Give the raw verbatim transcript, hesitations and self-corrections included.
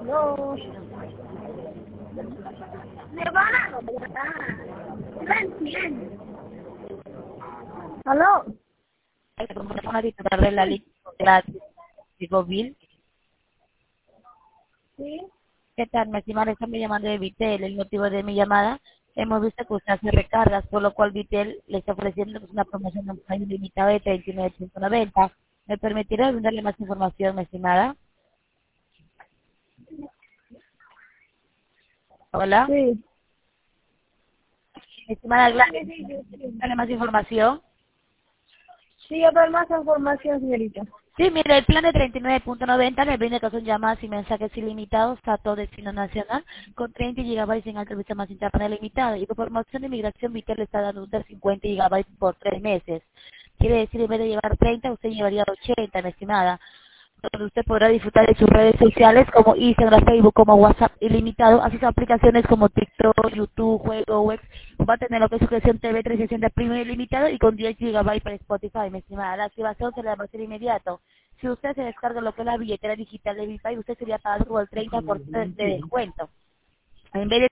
No. Me van a ven, ven. ¿Aló? Vamos a disfrutar de la línea gratis de Govil. Sí. ¿Qué tal? Mi estimada, estamos llamando de Vitel. El motivo de mi llamada, hemos visto que usted hace recargas, por lo cual Vitel le está ofreciendo pues, una promoción de un plan ilimitado de treinta y nueve punto noventa. ¿Me permitirá brindarle más información, mi estimada? Hola. Sí. Mi estimada Gladys, Sí, sí, sí, sí. ¿darle más información? Sí, yo doy más información, señorita. Sí, mire, el plan de treinta y nueve punto noventa le brinda que son llamadas y mensajes ilimitados a todo destino nacional con treinta gigabytes en alta velocidad más internet limitado. Y por promoción de inmigración, Vitel le está dando usted cincuenta gigabytes por tres meses. Quiere decir, en vez de llevar treinta, usted llevaría ochenta, mi estimada. Donde usted podrá disfrutar de sus redes sociales como Instagram, Facebook, como WhatsApp ilimitado, a sus aplicaciones como TikTok, YouTube, Juego, Web. Va a tener lo que es su creación T V trescientos sesenta Premium ilimitado y con diez gigabytes para Spotify, mi estimada. La activación se le va a hacer inmediato. Si usted se descarga lo que es la billetera digital de Vipay, usted sería pagado por el treinta por ciento de descuento. En vez de